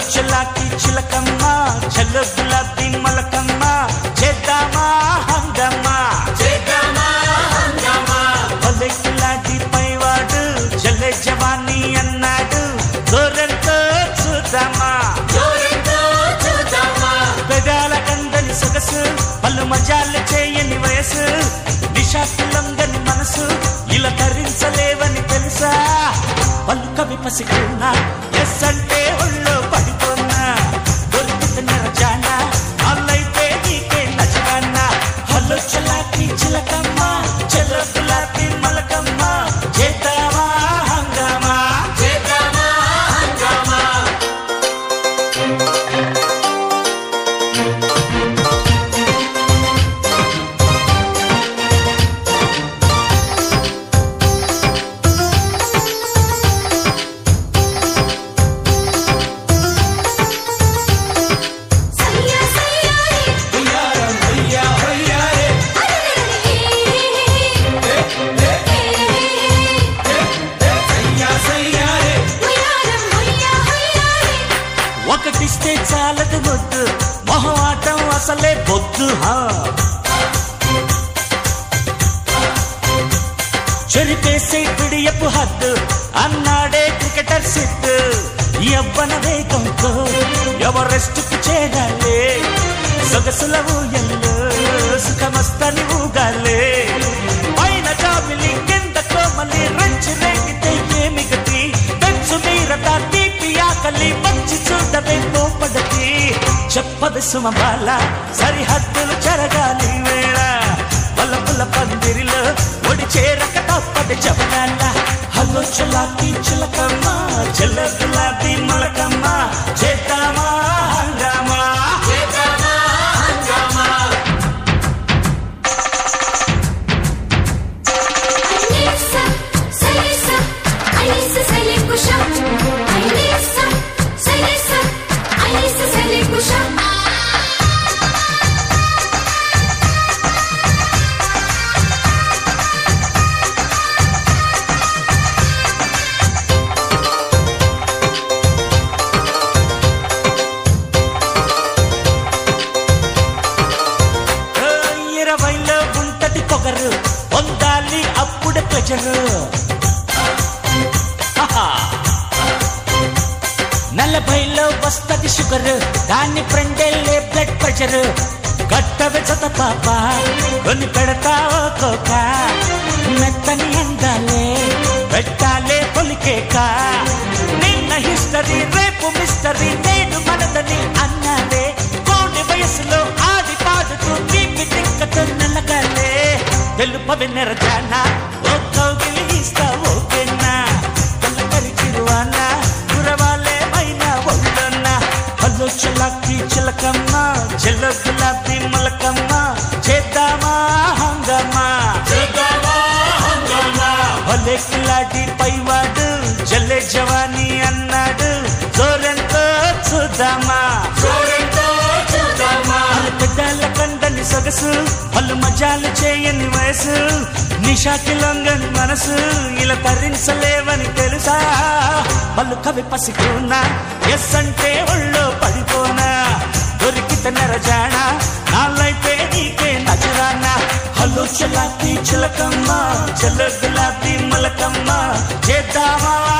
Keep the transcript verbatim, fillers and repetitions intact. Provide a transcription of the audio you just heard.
చలాకి చిలకమ్మ చల్ల గులాబీ మలకమ్మ చేద్దామా హంగమా చేద్దామా హంగామా భలే కిలాడి పైవాడు చల్లే జవానీ అన్నాడు జోరెంతో చూద్దామా జోరెంతో చూద్దామా పెదాల కందని సొగసు పలు మజాలు చేయని వయసు నిషాకులంగని మనసు ఇలా తరించలేవని తెలుసా పలుకవి పసికున్నా ఎస్ అంటే ఒళ్ళో పడిపోన్నా దొరికితే నిరజానా అల్లైతే నీకే నచ్చగానా హలో చలాకి చిలకమ్మ చెల్ల గులాబీ మలకమ్మ చేద్దామా హంగామా చేద్దామా హంగామా సయ్యా సయ్యా రే ఉయ్యారం ఉయ్యా ఉయ్యా రే సయ్యా సయ్యా రే ఉయ్యారం ఉయ్యా ఉయ్యా రే ఒకటిస్తే చాలదు వద్దు మొహమాటం అసలే బొద్దు హా చెరిపేసే పిడియపు హద్దు అన్నాడే క్రికెటర్ సిద్ధు యవ్వన వేగంతో ఎవరెస్టుకు చేరాలే సొగసుల ఊయల్లో సుఖమస్తని ఊగాలే పైన జాబిలి కింద కోమలి రంచి రేగితే ఏమి గతి పెంచు మీరట తీపి ఆకలి మంచి చూడవే కోపడతి చెప్పదు సుమబాల సరిహద్దులు చెరగాలి వేళ వలపుల పందిరిలో ఒడి చేరక తప్పదు చెప్పనాల హలో చలాకి చిలకమ్మ చెల్ల గులాబీ మలకమ్మ చేద్దామా హంగామా చేద్దామా హంగామా ఐనిసా సయ్యసా ఐనిసా సయ్యకుషా ఐనిసా సయ్యసా ఐనిసా సయ్యకుషా ఓ, ఇరవైలో ఉంటది పొగరు పొందాలి అప్పుడే ప్రెజరు ఆహా. నలభైలో వస్తది షుగర్ దాన్ని ఫ్రెండెళ్ళే బ్లడ్ ప్రెషర్ గట్టవి చత పాప కొని పెడతావో కోక మెత్తని అందాలే పెట్టాలే పొలికేక నిన్న హిస్టరీ రేపు మిస్టరీ నేడు మనదని అన్నాడే కోడి వయసులో ఆడి పాడుతూ తీపి తిక్కతో నల్లగాలే తెలుపవి నెరజానా ఓ కౌగిలి ఇస్తా ఓకేనా కళ్ళకరి చిరువానా గురవాలే మైనా ఒళ్ళన్నా హలో చలాకి చిలకమ్మ చెల్ల గులాబీ మలకమ్మ చేద్దామా హంగమా చేద్దామా హంగామా భలే కిలాడి పైవాడు జల్లే జవానీ అన్నాడు జోరెంతో చూద్దామా జోరెంతో చూద్దామా పెద్దాల కందని సొగసు పలు మజాలు చేయని వయసు నిషాకి లొంగని మనసు ఇలా తరించలేవని తెలుసా పలు కవి పసికున్నా ఎస్ అంటే ఒళ్ళో పడిపోనా దొరికితే నెరజానా నాలైతే నీకే నజరానా హలో చలాకి చిలకమ్మ చెల్ల గులాబీ మలకమ్మ చేద్దామా